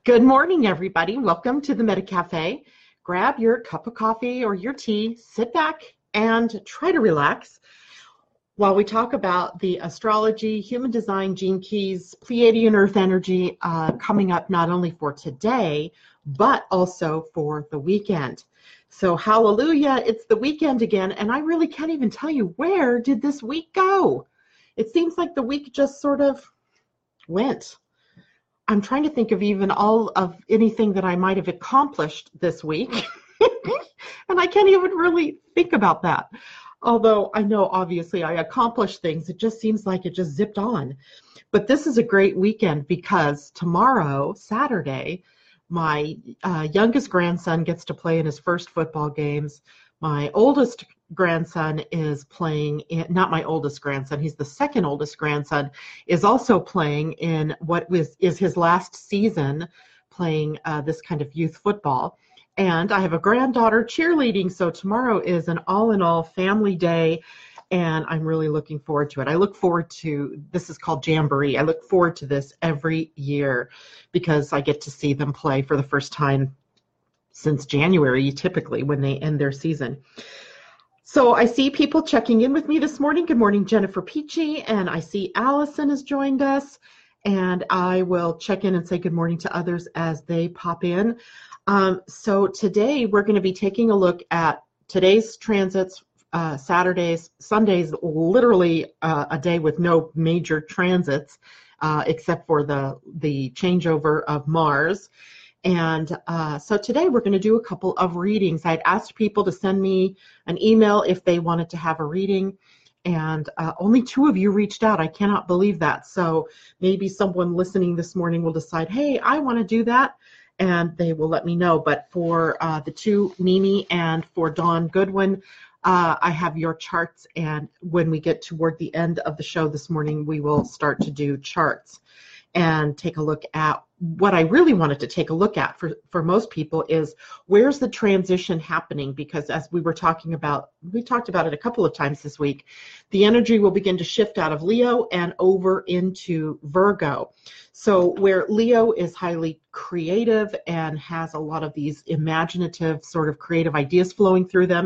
Good morning, everybody. Welcome to the MetaCafe. Grab your cup of coffee or your tea, sit back, and try to relax while we talk about the astrology, human design, gene keys, Pleiadian Earth energy coming up not only for today, but also for the weekend. So hallelujah, it's the weekend again, and I really can't even tell you where did this week go. It seems like the week just sort of went. I'm trying to think of even all of anything that I might have accomplished this week. And I can't even really think about that. Although I know obviously I accomplished things, it just seems like it just zipped on. But this is a great weekend because tomorrow, Saturday, my youngest grandson gets to play in his first football games. My oldest grandson is playing not my oldest grandson, he's the second oldest grandson, is also playing in what is his last season playing this kind of youth football. And I have a granddaughter cheerleading, so tomorrow is an all-in-all family day, and I'm really looking forward to it. This is called Jamboree. I look forward to this every year because I get to see them play for the first time since January, typically, when they end their season. So I see people checking in with me this morning. Good morning, Jennifer Peachy, and I see Allison has joined us, and I will check in and say good morning to others as they pop in. So today we're going to be taking a look at today's transits, Saturdays, Sundays, literally a day with no major transits except for the changeover of Mars. And so today we're going to do a couple of readings. I'd asked people to send me an email if they wanted to have a reading, and only 2 of you reached out. I cannot believe that. So maybe someone listening this morning will decide, hey, I want to do that, and they will let me know. But for the 2, Mimi and for Dawn Goodwin, I have your charts, and when we get toward the end of the show this morning, we will start to do charts and take a look at what I really wanted to take a look at for most people is where's the transition happening, because as we talked about it a couple of times this week, the energy will begin to shift out of Leo and over into Virgo. So where Leo is highly creative and has a lot of these imaginative sort of creative ideas flowing through them,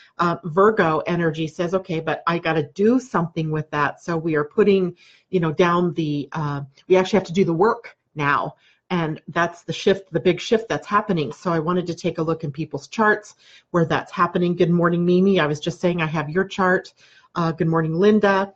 Virgo energy says, okay, but I got to do something with that. So we are putting, down we actually have to do the work now. And that's the shift, the big shift that's happening. So I wanted to take a look in people's charts where that's happening. Good morning, Mimi. I was just saying I have your chart. Good morning, Linda.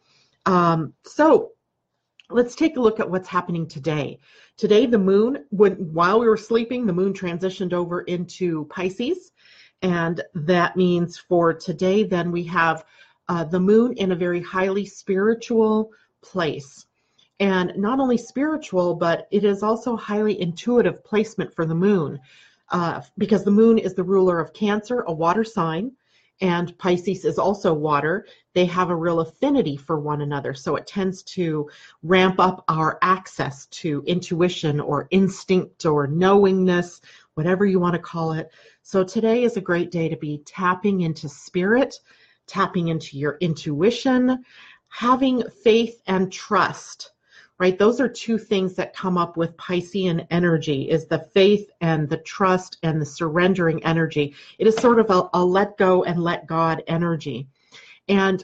So let's take a look at what's happening today. Today, the moon, while we were sleeping, the moon transitioned over into Pisces. And that means for today, then we have the moon in a very highly spiritual place. And not only spiritual, but it is also highly intuitive placement for the moon because the moon is the ruler of Cancer, a water sign, and Pisces is also water. They have a real affinity for one another. So it tends to ramp up our access to intuition or instinct or knowingness, whatever you want to call it. So today is a great day to be tapping into spirit, tapping into your intuition, having faith and trust, right? Those are 2 things that come up with Piscean energy, is the faith and the trust and the surrendering energy. It is sort of a let go and let God energy. And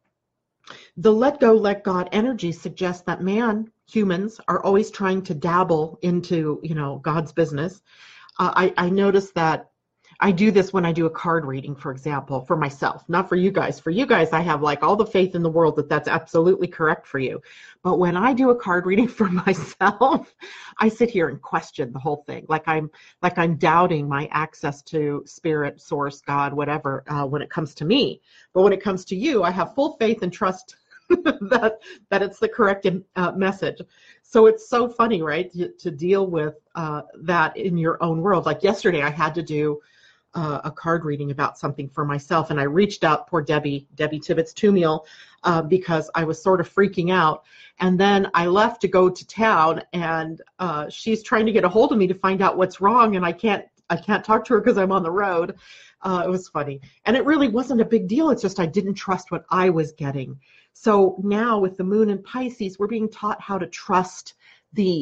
the let go, let God energy suggests that humans are always trying to dabble into, God's business. I noticed that I do this when I do a card reading, for example, for myself, not for you guys. For you guys, I have like all the faith in the world that that's absolutely correct for you. But when I do a card reading for myself, I sit here and question the whole thing. Like I'm doubting my access to spirit, source, God, whatever, when it comes to me. But when it comes to you, I have full faith and trust that it's the correct message. So it's so funny, right, to deal with that in your own world. Like yesterday, I had to do a card reading about something for myself, and I reached out, poor Debbie Tibbetts-Tumiel, because I was sort of freaking out. And then I left to go to town, and she's trying to get a hold of me to find out what's wrong, and I can't talk to her because I'm on the road. It was funny, and it really wasn't a big deal. It's just I didn't trust what I was getting. So now with the moon in Pisces, we're being taught how to trust the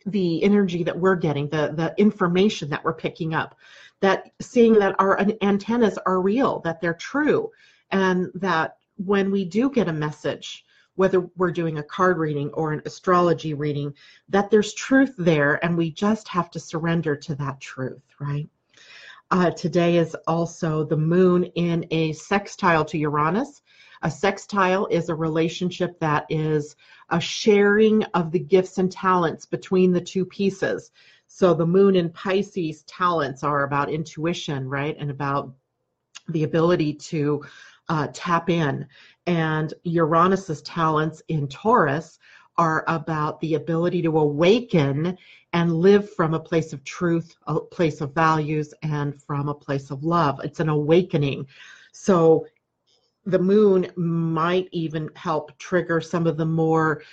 the energy that we're getting, the information that we're picking up, that seeing that our antennas are real, that they're true, and that when we do get a message, whether we're doing a card reading or an astrology reading, that there's truth there, and we just have to surrender to that truth, right? Today is also the moon in a sextile to Uranus. A sextile is a relationship that is a sharing of the gifts and talents between the two pieces. So the moon in Pisces talents are about intuition, right? And about the ability to tap in. And Uranus's talents in Taurus are about the ability to awaken and live from a place of truth, a place of values, and from a place of love. It's an awakening. So the moon might even help trigger some of the more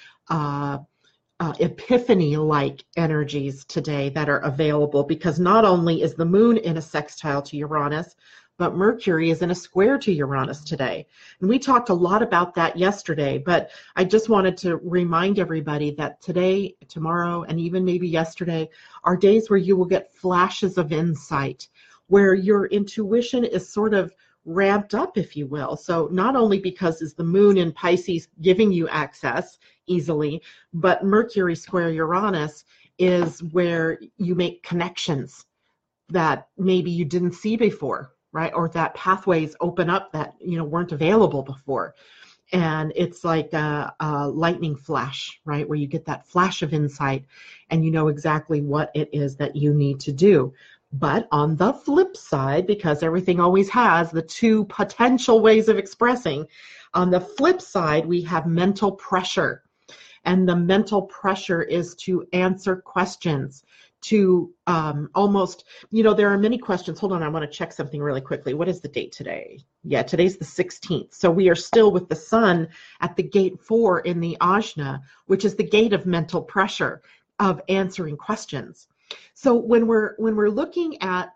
epiphany-like energies today that are available, because not only is the moon in a sextile to Uranus, but Mercury is in a square to Uranus today. And we talked a lot about that yesterday, but I just wanted to remind everybody that today, tomorrow, and even maybe yesterday are days where you will get flashes of insight, where your intuition is sort of ramped up, if you will. So not only because is the moon in Pisces giving you access easily, but Mercury square Uranus is where you make connections that maybe you didn't see before, right? Or that pathways open up that, weren't available before. And it's like a lightning flash, right? Where you get that flash of insight and you know exactly what it is that you need to do. But on the flip side, because everything always has the two potential ways of expressing, on the flip side, we have mental pressure. And the mental pressure is to answer questions, to almost, there are many questions. Hold on, I want to check something really quickly. What is the date today? Yeah, today's the 16th. So we are still with the sun at the gate 4 in the Ajna, which is the gate of mental pressure, of answering questions. So when we're looking at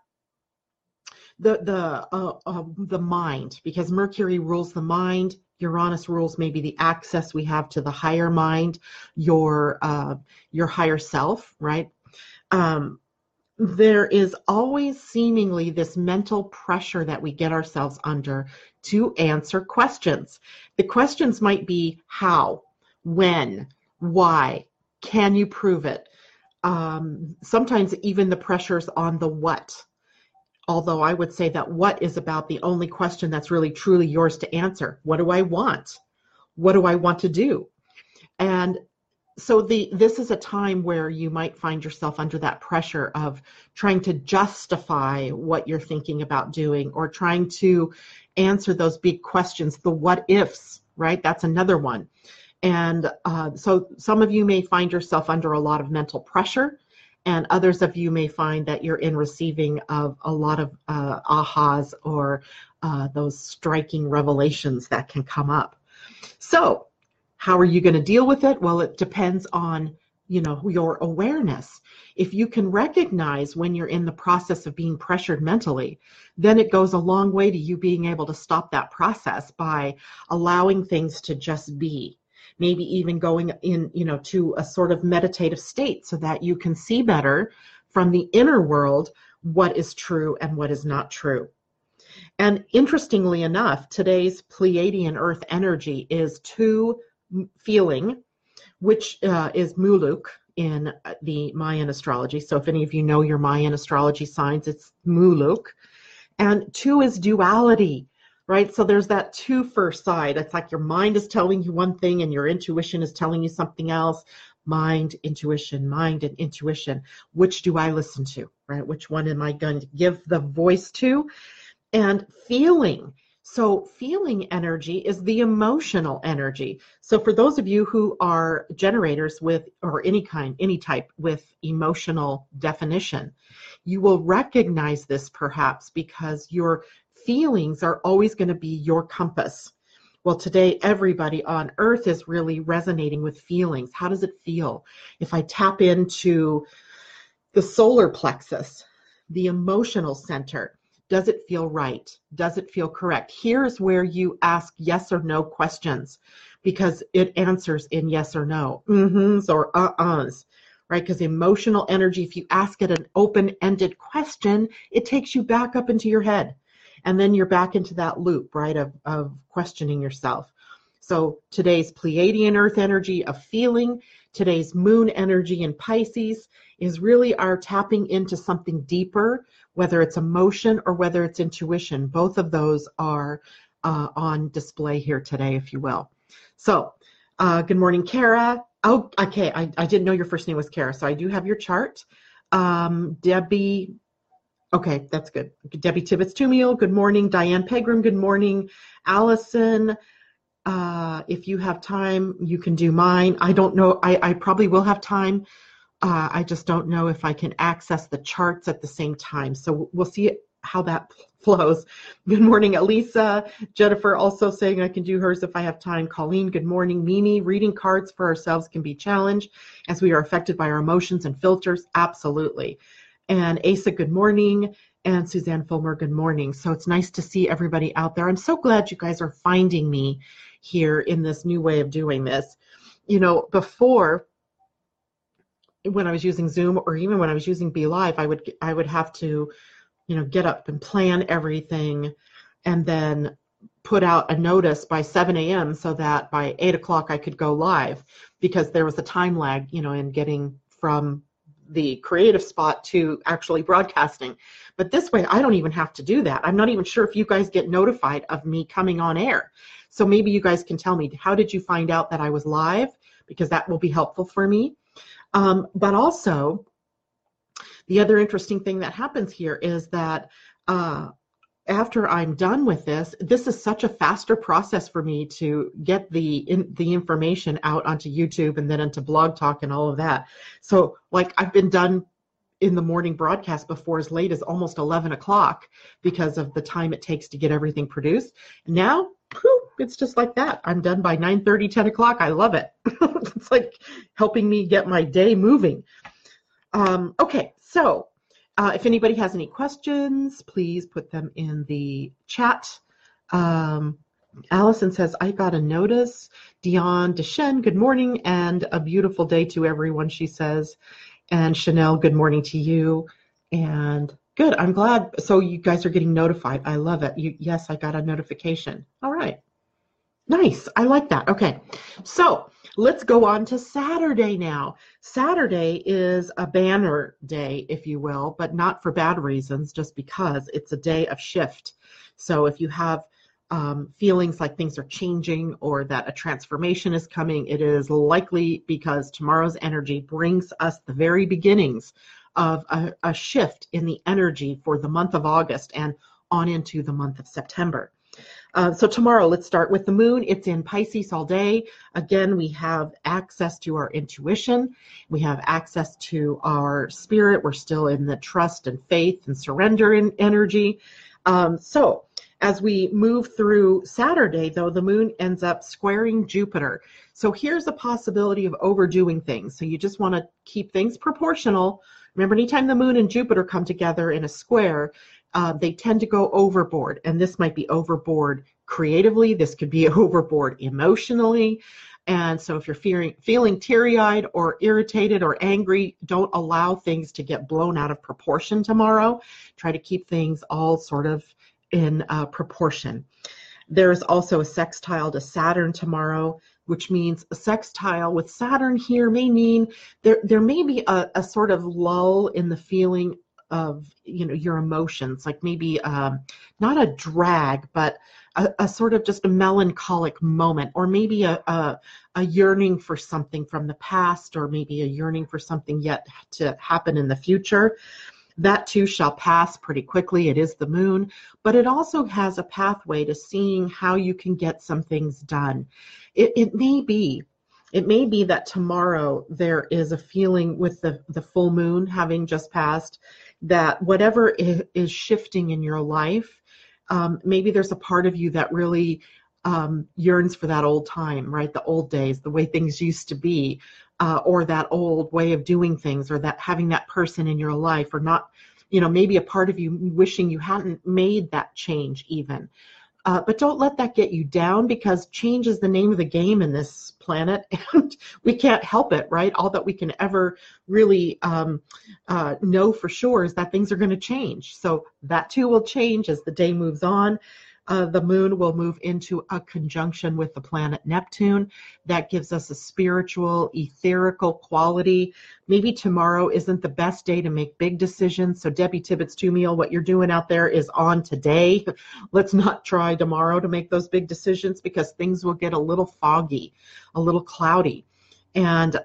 the mind, because Mercury rules the mind, Uranus rules maybe the access we have to the higher mind, your higher self, right? There is always seemingly this mental pressure that we get ourselves under to answer questions. The questions might be how, when, why, can you prove it? Sometimes even the pressures on the what. Although I would say that what is about the only question that's really truly yours to answer. What do I want? What do I want to do? And so this is a time where you might find yourself under that pressure of trying to justify what you're thinking about doing, or trying to answer those big questions, the what ifs, right? That's another one. And so some of you may find yourself under a lot of mental pressure, and others of you may find that you're in receiving of a lot of ahas, or those striking revelations that can come up. So how are you going to deal with it? Well, it depends on, your awareness. If you can recognize when you're in the process of being pressured mentally, then it goes a long way to you being able to stop that process by allowing things to just be. Maybe even going in, to a sort of meditative state so that you can see better from the inner world what is true and what is not true. And interestingly enough, today's Pleiadian Earth energy is 2 feeling, which is Muluk in the Mayan astrology. So if any of you know your Mayan astrology signs, it's Muluk. And 2 is duality. Right? So there's that 2 first side. It's like your mind is telling you one thing and your intuition is telling you something else. Mind, intuition, mind and intuition. Which do I listen to, right? Which one am I going to give the voice to? And feeling. So feeling energy is the emotional energy. So for those of you who are generators with, or any type with emotional definition, you will recognize this perhaps because your feelings are always going to be your compass. Well, today, everybody on earth is really resonating with feelings. How does it feel? If I tap into the solar plexus, the emotional center, does it feel right? Does it feel correct? Here's where you ask yes or no questions, because it answers in yes or no, mm-hs or uh-uhs. right? Because emotional energy, if you ask it an open-ended question, it takes you back up into your head. And then you're back into that loop, right, of questioning yourself. So today's Pleiadian earth energy of feeling, today's moon energy in Pisces is really our tapping into something deeper, whether it's emotion or whether it's intuition. Both of those are on display here today, if you will. So good morning, Kara. Oh, okay, I didn't know your first name was Kara, so I do have your chart. Debbie, okay, that's good. Debbie Tibbetts-Tumiel, good morning. Diane Pegram, good morning. Allison, if you have time, you can do mine. I don't know, I probably will have time. I just don't know if I can access the charts at the same time. So we'll see how that flows. Good morning, Elisa. Jennifer also saying I can do hers if I have time. Colleen, good morning. Mimi, reading cards for ourselves can be challenged as we are affected by our emotions and filters. Absolutely. And Asa, good morning. And Suzanne Fulmer, good morning. So it's nice to see everybody out there. I'm so glad you guys are finding me here in this new way of doing this. You know, before, when I was using Zoom or even when I was using Be Live, I would have to, you know, get up and plan everything and then put out a notice by 7 a.m. so that by 8 o'clock I could go live, because there was a time lag, you know, in getting from the creative spot to actually broadcasting. But this way, I don't even have to do that. I'm not even sure if you guys get notified of me coming on air. So maybe you guys can tell me, how did you find out that I was live? Because that will be helpful for me. But also, the other interesting thing that happens here is that after I'm done with this is such a faster process for me to get the information out onto YouTube and then into Blog Talk and all of that. So like I've been done in the morning broadcast before as late as almost 11 o'clock because of the time it takes to get everything produced. Now, it's just like that. I'm done by 9:30, 10 o'clock. I love it. It's like helping me get my day moving. Okay, so if anybody has any questions, please put them in the chat. Allison says, I got a notice. Dion Deshen, good morning, and a beautiful day to everyone, she says. And Chanel, good morning to you. And good, I'm glad. So you guys are getting notified. I love it. Yes, I got a notification. All right. Nice. I like that. Okay. So let's go on to Saturday now. Saturday is a banner day, if you will, but not for bad reasons, just because it's a day of shift. So if you have feelings like things are changing or that a transformation is coming, it is likely because tomorrow's energy brings us the very beginnings of a shift in the energy for the month of August and on into the month of September. So tomorrow, let's start with the moon. It's in Pisces all day. Again, we have access to our intuition. We have access to our spirit. We're still in the trust and faith and surrender in energy. So as we move through Saturday, though, the moon ends up squaring Jupiter. So here's a possibility of overdoing things. So you just want to keep things proportional. Remember, anytime the moon and Jupiter come together in a square, they tend to go overboard, and this might be overboard creatively. This could be overboard emotionally. And so if you're feeling teary-eyed or irritated or angry, don't allow things to get blown out of proportion tomorrow. Try to keep things all sort of in proportion. There's also a sextile to Saturn tomorrow, which means a sextile with Saturn here may mean there may be a sort of lull in the feeling of, you know, your emotions, like maybe not a drag, but a sort of just a melancholic moment, or maybe a yearning for something from the past, or maybe a yearning for something yet to happen in the future. That too shall pass pretty quickly. It is the moon, but it also has a pathway to seeing how you can get some things done. It may be that tomorrow there is a feeling with the full moon having just passed that whatever is shifting in your life, maybe there's a part of you that really yearns for that old time, right? The old days, the way things used to be, or that old way of doing things, or that having that person in your life, or not, you know, maybe a part of you wishing you hadn't made that change even. But don't let that get you down, because change is the name of the game in this planet, and we can't help it, right? All that we can ever really know for sure is that things are going to change. So that too will change as the day moves on. The moon will move into a conjunction with the planet Neptune. That gives us a spiritual, etherical quality. Maybe tomorrow isn't the best day to make big decisions. So Debbie Tibbetts Tumiel, what you're doing out there is on today. Let's not try tomorrow to make those big decisions, because things will get a little foggy, a little cloudy. And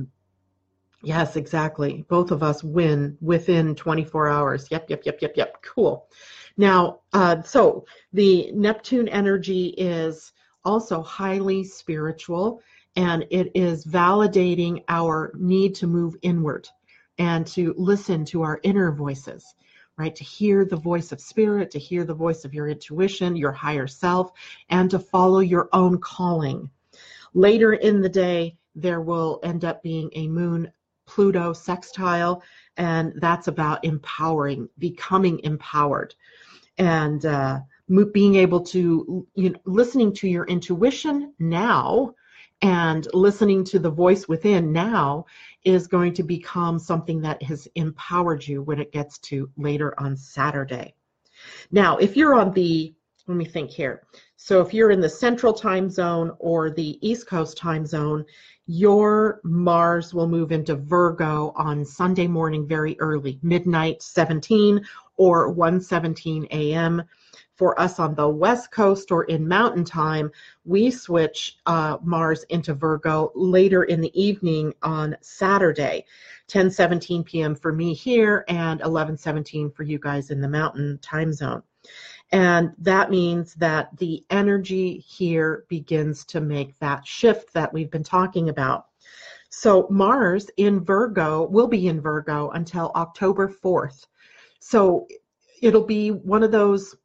yes, exactly. Both of us win within 24 hours. Yep. Cool. Now, so the Neptune energy is also highly spiritual, and it is validating our need to move inward and to listen to our inner voices, right? To hear the voice of spirit, to hear the voice of your intuition, your higher self, and to follow your own calling. Later in the day, there will end up being a moon Pluto sextile, and that's about empowering, becoming empowered. And being able to, listening to your intuition now and listening to the voice within now is going to become something that has empowered you when it gets to later on Saturday. Now, if you're on the, let me think here. So if you're in the Central Time Zone or the East Coast Time Zone, your Mars will move into Virgo on Sunday morning very early, midnight 17 or 1:17 a.m. For us on the West Coast or in Mountain Time, we switch Mars into Virgo later in the evening on Saturday, 10:17 p.m. for me here and 11:17 for you guys in the Mountain Time Zone. And that means that the energy here begins to make that shift that we've been talking about. So Mars in Virgo will be in Virgo until October 4th. So it'll be one of those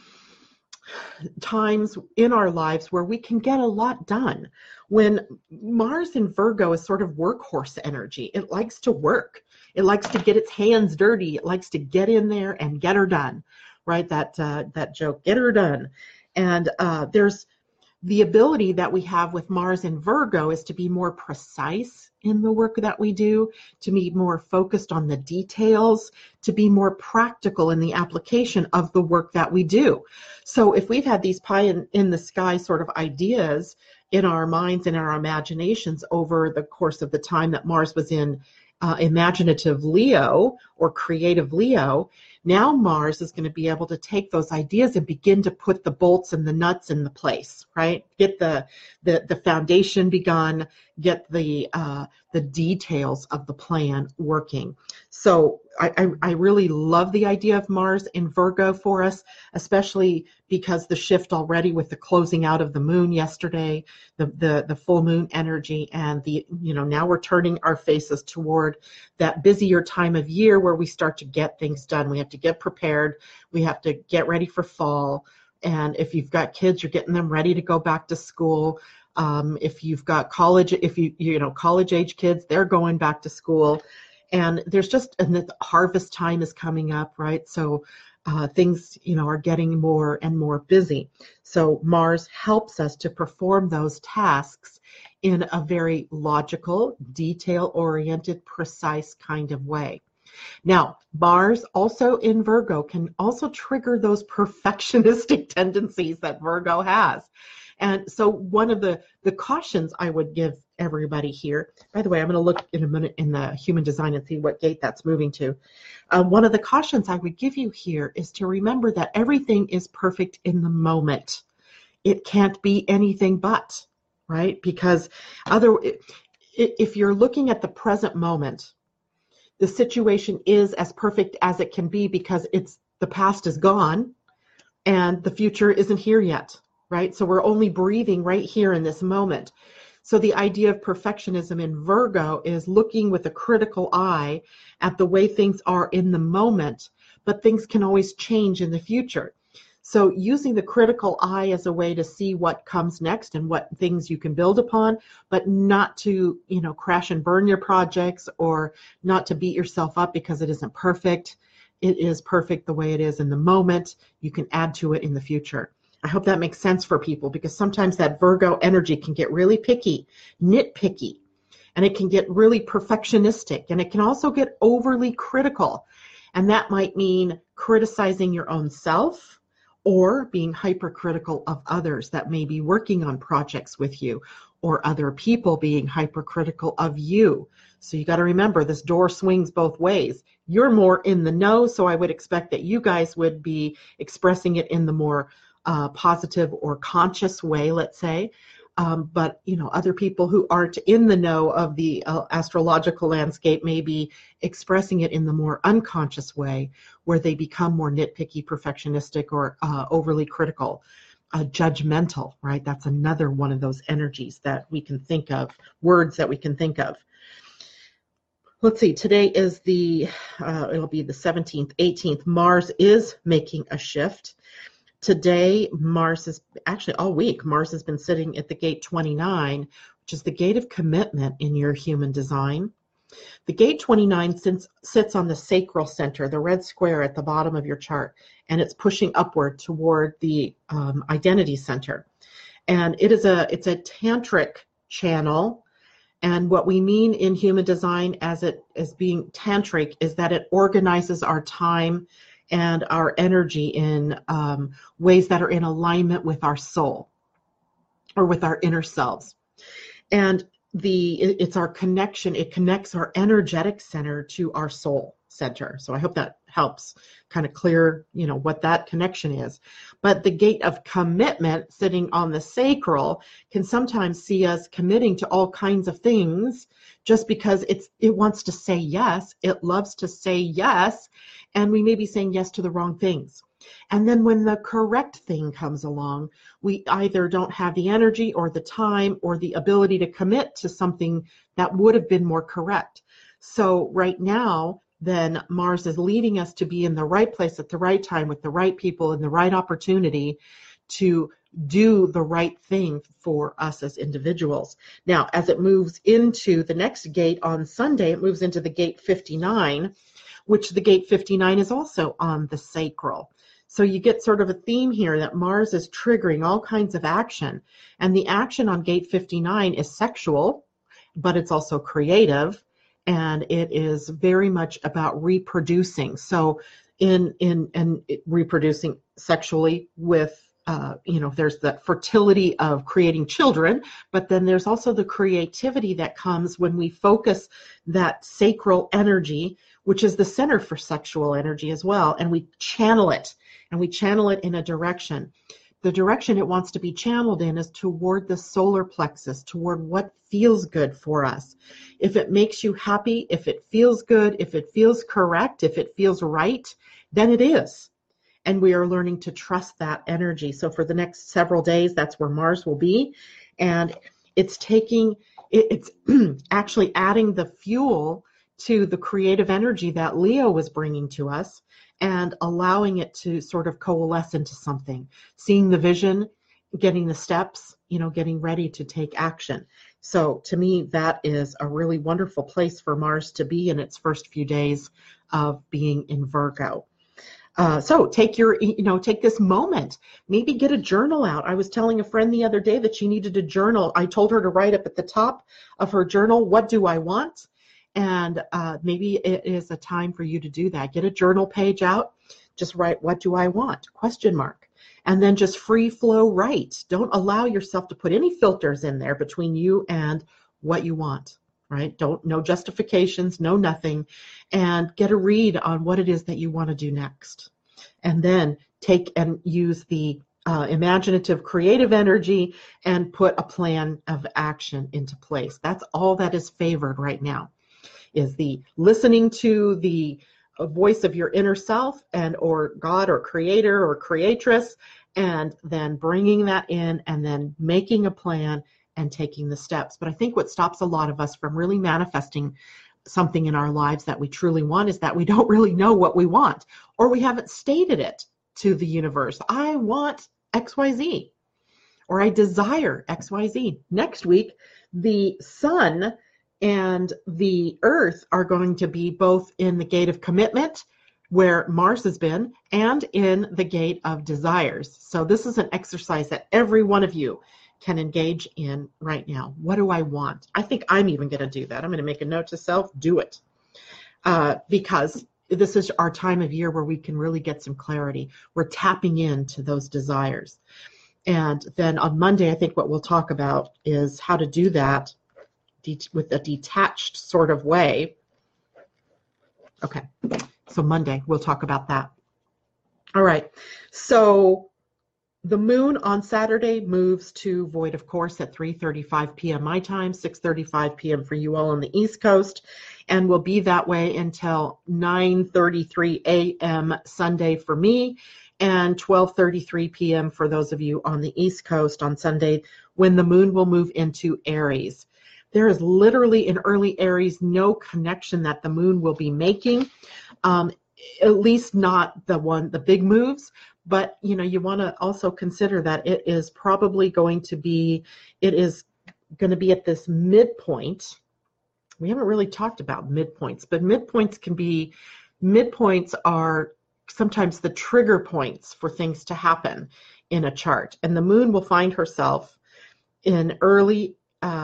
times in our lives where we can get a lot done. When Mars in Virgo is sort of workhorse energy, it likes to work. It likes to get its hands dirty. It likes to get in there and get her done. Right, that joke, get her done. And there's the ability that we have with Mars in Virgo is to be more precise in the work that we do, to be more focused on the details, to be more practical in the application of the work that we do. So if we've had these pie in the sky sort of ideas in our minds and our imaginations over the course of the time that Mars was in imaginative Leo or creative Leo, now Mars is going to be able to take those ideas and begin to put the bolts and the nuts in the place, right? Get the foundation begun, get the details of the plan working. So I really love the idea of Mars in Virgo for us, especially because the shift already with the closing out of the moon yesterday, the full moon energy, and now we're turning our faces toward that busier time of year where we start to get things done. We have to get prepared. We have to get ready for fall. And if you've got kids, you're getting them ready to go back to school. If you've got college, college age kids, they're going back to school. And there's and the harvest time is coming up, right? So things, are getting more and more busy. So Mars helps us to perform those tasks in a very logical, detail-oriented, precise kind of way. Now, Mars also in Virgo can also trigger those perfectionistic tendencies that Virgo has. And so one of the cautions I would give everybody here, by the way, I'm going to look in a minute in the human design and see what gate that's moving to. One of the cautions I would give you here is to remember that everything is perfect in the moment. It can't be anything but, right? Because if you're looking at the present moment, the situation is as perfect as it can be because the past is gone and the future isn't here yet. Right? So we're only breathing right here in this moment. So the idea of perfectionism in Virgo is looking with a critical eye at the way things are in the moment, but things can always change in the future. So using the critical eye as a way to see what comes next and what things you can build upon, but not to, crash and burn your projects or not to beat yourself up because it isn't perfect. It is perfect the way it is in the moment. You can add to it in the future. I hope that makes sense for people, because sometimes that Virgo energy can get really picky, nitpicky, and it can get really perfectionistic, and it can also get overly critical. And that might mean criticizing your own self or being hypercritical of others that may be working on projects with you, or other people being hypercritical of you. So you got to remember, this door swings both ways. You're more in the know, so I would expect that you guys would be expressing it in the more positive or conscious way, let's say. But other people who aren't in the know of the astrological landscape may be expressing it in the more unconscious way, where they become more nitpicky, perfectionistic, or overly critical, judgmental, right? That's another one of those energies that we can think of, words that we can think of. Let's see, today is it'll be the 17th, 18th. Mars is making a shift. Today, Mars is actually all week. Mars has been sitting at the gate 29, which is the gate of commitment in your human design. The gate 29 sits on the sacral center, the red square at the bottom of your chart, and it's pushing upward toward the identity center. And it's a tantric channel. And what we mean in human design as being tantric is that it organizes our time and our energy in ways that are in alignment with our soul or with our inner selves. And it's our connection. It connects our energetic center to our soul center. So I hope that helps kind of clear, what that connection is. But the gate of commitment sitting on the sacral can sometimes see us committing to all kinds of things just because it wants to say yes. It loves to say yes. And we may be saying yes to the wrong things. And then when the correct thing comes along, we either don't have the energy or the time or the ability to commit to something that would have been more correct. So right now, then Mars is leading us to be in the right place at the right time with the right people and the right opportunity to do the right thing for us as individuals. Now, as it moves into the next gate on Sunday, it moves into the gate 59, which the gate 59 is also on the sacral. So you get sort of a theme here that Mars is triggering all kinds of action. And the action on gate 59 is sexual, but it's also creative. And it is very much about reproducing. So in reproducing sexually with, there's the fertility of creating children, but then there's also the creativity that comes when we focus that sacral energy, which is the center for sexual energy as well, and we channel it, in a direction. The direction it wants to be channeled in is toward the solar plexus, toward what feels good for us. If it makes you happy, if it feels good, if it feels correct, if it feels right, then it is. And we are learning to trust that energy. So for the next several days, that's where Mars will be. And it's actually adding the fuel to the creative energy that Leo was bringing to us and allowing it to sort of coalesce into something, seeing the vision, getting the steps, getting ready to take action. So to me, that is a really wonderful place for Mars to be in its first few days of being in Virgo. So take this moment, maybe get a journal out. I was telling a friend the other day that she needed a journal. I told her to write up at the top of her journal, what do I want? And maybe it is a time for you to do that. Get a journal page out, just write, what do I want? ? And then just free flow write. Don't allow yourself to put any filters in there between you and what you want, right? No justifications, no nothing. And get a read on what it is that you want to do next. And then take and use the imaginative creative energy and put a plan of action into place. That's all that is favored right now, is the listening to the voice of your inner self or God or creator or creatress, and then bringing that in and then making a plan and taking the steps. But I think what stops a lot of us from really manifesting something in our lives that we truly want is that we don't really know what we want, or we haven't stated it to the universe. I want XYZ, or I desire XYZ. Next week, the sun and the earth are going to be both in the gate of commitment, where Mars has been, and in the gate of desires. So this is an exercise that every one of you can engage in right now. What do I want? I think I'm even going to do that. I'm going to make a note to self, do it. Because this is our time of year where we can really get some clarity. We're tapping into those desires. And then on Monday, I think what we'll talk about is how to do that with a detached sort of way. Okay, so Monday, we'll talk about that. All right, so the moon on Saturday moves to void, of course, at 3:35 p.m. my time, 6:35 p.m. for you all on the East Coast, and will be that way until 9:33 a.m. Sunday for me, and 12:33 p.m. for those of you on the East Coast on Sunday, when the moon will move into Aries. There is literally in early Aries no connection that the moon will be making, at least not the big moves. But you want to also consider that it is going to be at this midpoint. We haven't really talked about midpoints, but midpoints are sometimes the trigger points for things to happen in a chart. And the moon will find herself in early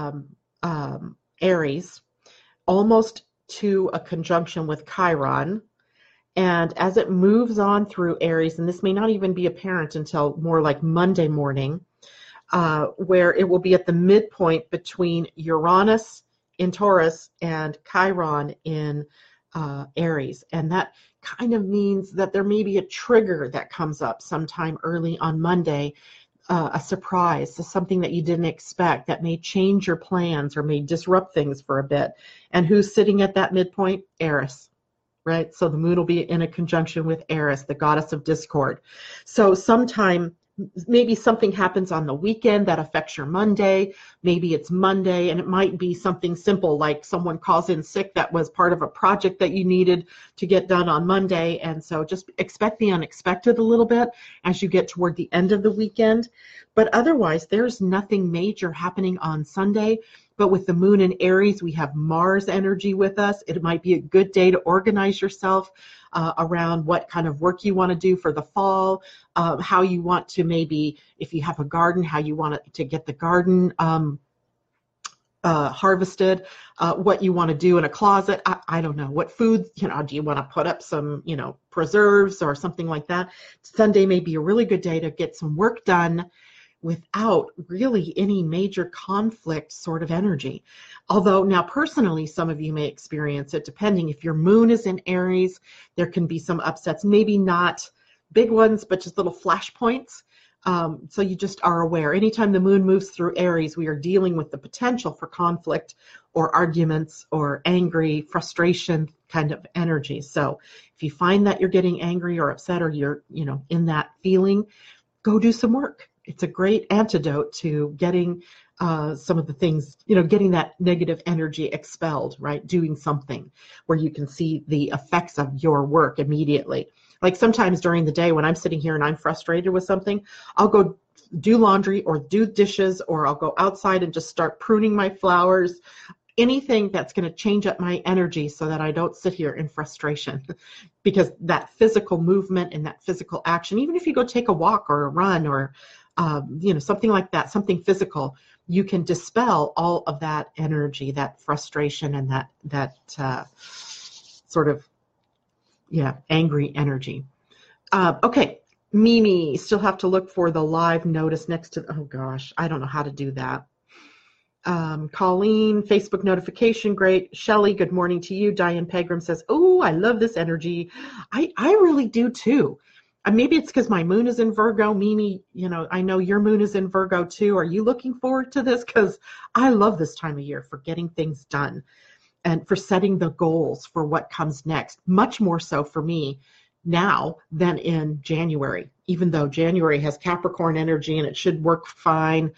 Aries, almost to a conjunction with Chiron. And as it moves on through Aries, and this may not even be apparent until more like Monday morning, where it will be at the midpoint between Uranus in Taurus and Chiron in Aries. And that kind of means that there may be a trigger that comes up sometime early on Monday, a surprise, something that you didn't expect that may change your plans or may disrupt things for a bit. And who's sitting at that midpoint? Eris. Right? So the moon will be in a conjunction with Eris, the goddess of discord. So maybe something happens on the weekend that affects your Monday. Maybe it's Monday, and it might be something simple like someone calls in sick that was part of a project that you needed to get done on Monday. And so just expect the unexpected a little bit as you get toward the end of the weekend. But otherwise, there's nothing major happening on Sunday. But with the moon in Aries, we have Mars energy with us. It might be a good day to organize yourself around what kind of work you want to do for the fall, how you want to maybe, if you have a garden, how you want to get the garden harvested, what you want to do in a closet. I don't know. What food, do you want to put up some, preserves or something like that? Sunday may be a really good day to get some work done without really any major conflict sort of energy. Although now personally, some of you may experience it depending. If your moon is in Aries, there can be some upsets, maybe not big ones, but just little flashpoints. So you just are aware. Anytime the moon moves through Aries, we are dealing with the potential for conflict or arguments or angry, frustration kind of energy. So if you find that you're getting angry or upset or you're, in that feeling, go do some work. It's a great antidote to getting some of the things, getting that negative energy expelled, right? Doing something where you can see the effects of your work immediately. Like sometimes during the day when I'm sitting here and I'm frustrated with something, I'll go do laundry or do dishes, or I'll go outside and just start pruning my flowers. Anything that's going to change up my energy so that I don't sit here in frustration. Because that physical movement and that physical action, even if you go take a walk or a run or something like that, something physical, you can dispel all of that energy, that frustration, and that sort of, angry energy. Okay, Mimi, still have to look for the live notice next to, oh gosh, I don't know how to do that. Colleen, Facebook notification, great. Shelley, good morning to you. Diane Pegram says, oh, I love this energy. I really do too. Maybe it's because my moon is in Virgo. Mimi, I know your moon is in Virgo too. Are you looking forward to this? Because I love this time of year for getting things done and for setting the goals for what comes next. Much more so for me now than in January, even though January has Capricorn energy and it should work fine.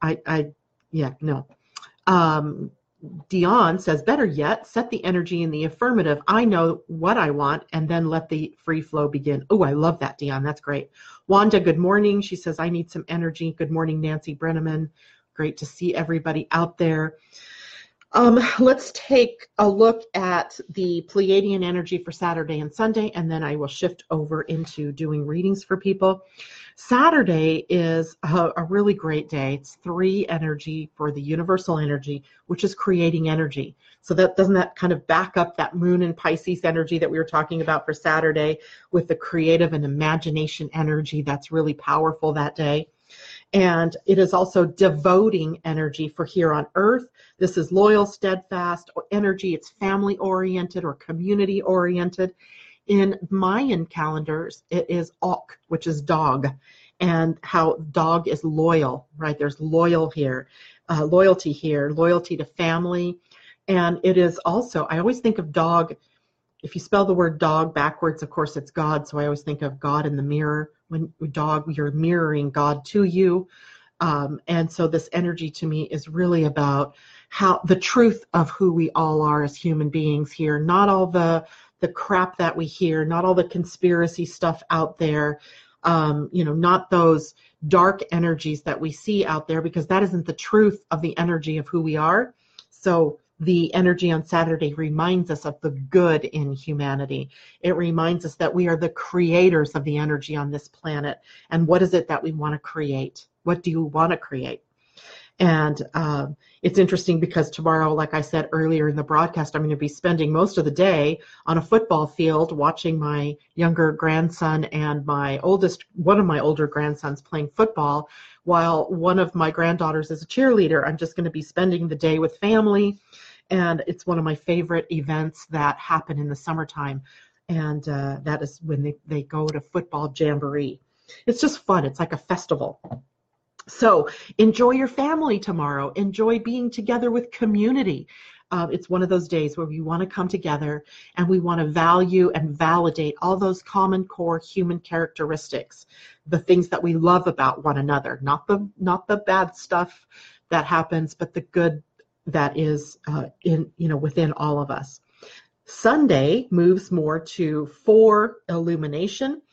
Dion says, better yet, set the energy in the affirmative. I know what I want, and then let the free flow begin. Oh, I love that, Dion. That's great. Wanda, good morning. She says, I need some energy. Good morning, Nancy Brenneman. Great to see everybody out there. Let's take a look at the Pleiadian energy for Saturday and Sunday, and then I will shift over into doing readings for people. Saturday is a really great day. It's 3 energy for the universal energy, which is creating energy. So doesn't that kind of back up that moon and Pisces energy that we were talking about for Saturday with the creative and imagination energy that's really powerful that day. And it is also devoting energy for here on earth. This is loyal, steadfast energy. It's family oriented or community oriented. In Mayan calendars, it is Ok, which is dog, and how dog is loyal, right? There's loyalty here, loyalty to family. And it is also, I always think of dog, if you spell the word dog backwards, of course it's God. So I always think of God in the mirror. When dog, you're mirroring God to you. And so this energy to me is really about how the truth of who we all are as human beings here, not all the crap that we hear, not all the conspiracy stuff out there, not those dark energies that we see out there, because that isn't the truth of the energy of who we are. So the energy on Saturday reminds us of the good in humanity. It reminds us that we are the creators of the energy on this planet. And what is it that we want to create? What do you want to create? And it's interesting because tomorrow, like I said earlier in the broadcast, I'm going to be spending most of the day on a football field watching my younger grandson and one of my older grandsons playing football, while one of my granddaughters is a cheerleader. I'm just going to be spending the day with family. And it's one of my favorite events that happen in the summertime. And that is when they go to football jamboree. It's just fun. It's like a festival. So enjoy your family tomorrow. Enjoy being together with community. It's one of those days where we want to come together and we want to value and validate all those common core human characteristics, the things that we love about one another, not the bad stuff that happens, but the good that is within all of us. Sunday moves more to 4 illumination.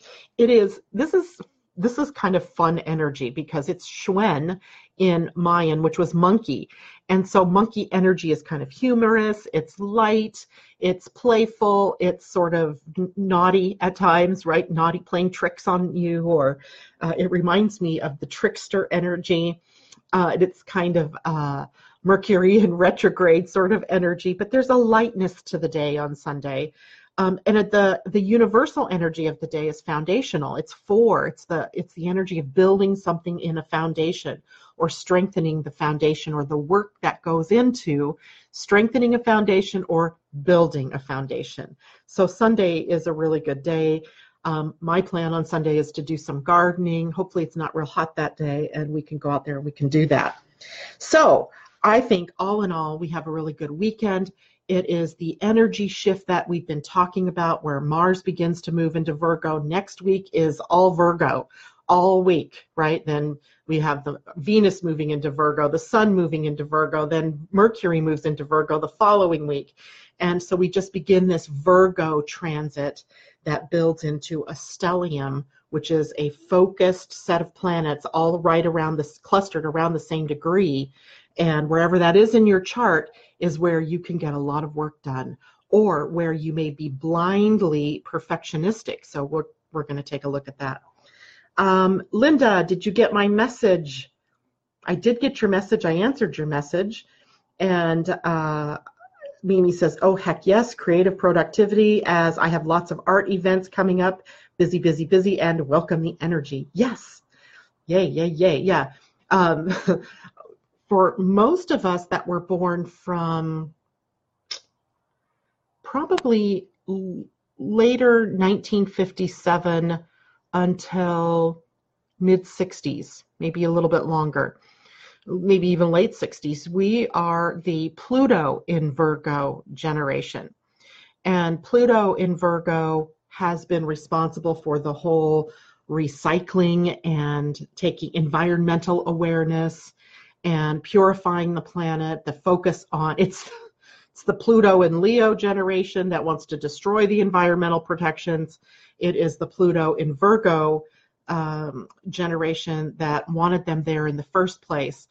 This is kind of fun energy because it's Xuen in Mayan, which was monkey. And so monkey energy is kind of humorous, it's light, it's playful, it's sort of naughty at times, right? Naughty, playing tricks on you, or it reminds me of the trickster energy. It's kind of Mercury in retrograde sort of energy, but there's a lightness to the day on Sunday. And the universal energy of the day is foundational. It's 4. It's the energy of building something in a foundation, or strengthening the foundation, or the work that goes into strengthening a foundation or building a foundation. So Sunday is a really good day. My plan on Sunday is to do some gardening. Hopefully it's not real hot that day and we can go out there and we can do that. So I think all in all, we have a really good weekend. It is the energy shift that we've been talking about, where Mars begins to move into Virgo. Next week is all Virgo, all week, right? Then we have the Venus moving into Virgo, the Sun moving into Virgo, then Mercury moves into Virgo the following week. And so we just begin this Virgo transit that builds into a stellium, which is a focused set of planets all right around this, clustered around the same degree. And wherever that is in your chart is where you can get a lot of work done, or where you may be blindly perfectionistic. So we're going to take a look at that. Linda, did you get my message? I did get your message. I answered your message. And Mimi says, oh, heck yes, creative productivity, as I have lots of art events coming up. Busy, busy, busy, and welcome the energy. Yes. Yay, yay, yay. Yeah. For most of us that were born from probably later 1957 until mid-60s, maybe a little bit longer, maybe even late 60s, we are the Pluto in Virgo generation. And Pluto in Virgo has been responsible for the whole recycling and taking environmental awareness and purifying the planet, the focus on, it's the Pluto in Leo generation that wants to destroy the environmental protections. It is the Pluto in Virgo generation that wanted them there in the first place.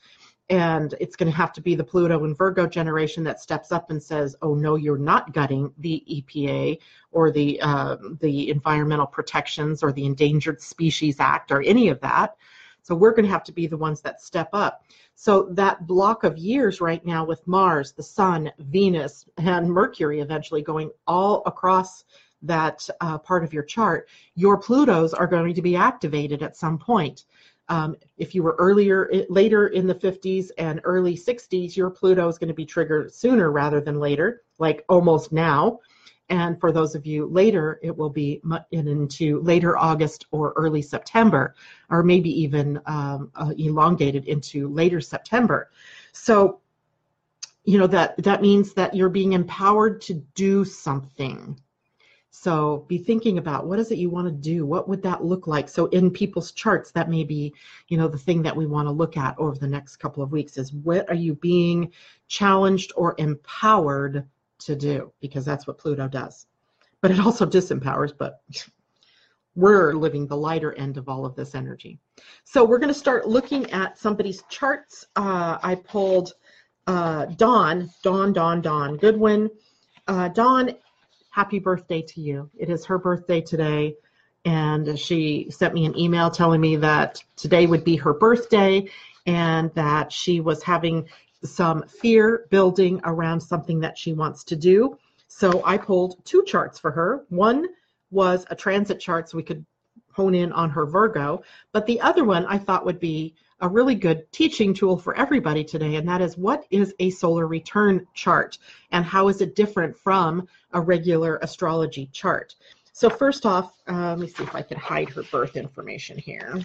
And it's going to have to be the Pluto and Virgo generation that steps up and says, oh, no, you're not gutting the EPA or the Environmental Protections or the Endangered Species Act or any of that. So we're going to have to be the ones that step up. So that block of years right now with Mars, the Sun, Venus, and Mercury eventually going all across that part of your chart, your Plutos are going to be activated at some point. If you were later in the 50s and early 60s, your Pluto is going to be triggered sooner rather than later, like almost now. And for those of you later, it will be into later August or early September, or maybe even elongated into later September. So, that means that you're being empowered to do something. So be thinking about, what is it you want to do? What would that look like? So in people's charts, that may be, the thing that we want to look at over the next couple of weeks is, what are you being challenged or empowered to do? Because that's what Pluto does. But it also disempowers, but we're living the lighter end of all of this energy. So we're going to start looking at somebody's charts. I pulled Dawn Goodwin. Dawn, happy birthday to you. It is her birthday today, and she sent me an email telling me that today would be her birthday and that she was having some fear building around something that she wants to do. So I pulled two charts for her. One was a transit chart so we could hone in on her Virgo, but the other one I thought would be a really good teaching tool for everybody today, and that is, what is a solar return chart and how is it different from a regular astrology chart? So first off, let me see if I can hide her birth information here.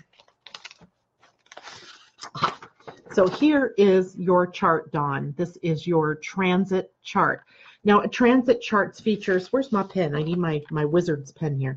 So here is your chart, Dawn. This is your transit chart. Now, a transit chart features, where's my pen? I need my wizard's pen here.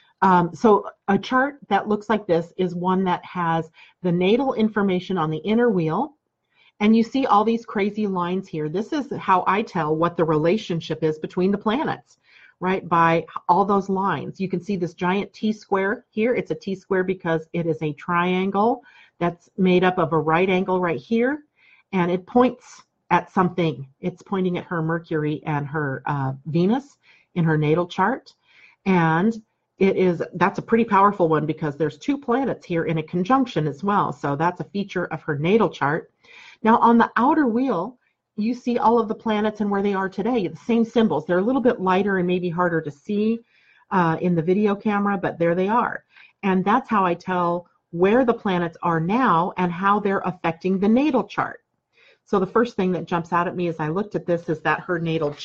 So a chart that looks like this is one that has the natal information on the inner wheel, and you see all these crazy lines here. This is how I tell what the relationship is between the planets, right? By all those lines. You can see this giant T-square here. It's a T-square because it is a triangle that's made up of a right angle right here, and it points at something. It's pointing at her Mercury and her Venus in her natal chart, and that's a pretty powerful one because there's two planets here in a conjunction as well. So that's a feature of her natal chart. Now on the outer wheel, you see all of the planets and where they are today, the same symbols. They're a little bit lighter and maybe harder to see in the video camera, but there they are. And that's how I tell where the planets are now and how they're affecting the natal chart. So the first thing that jumps out at me as I looked at this is that her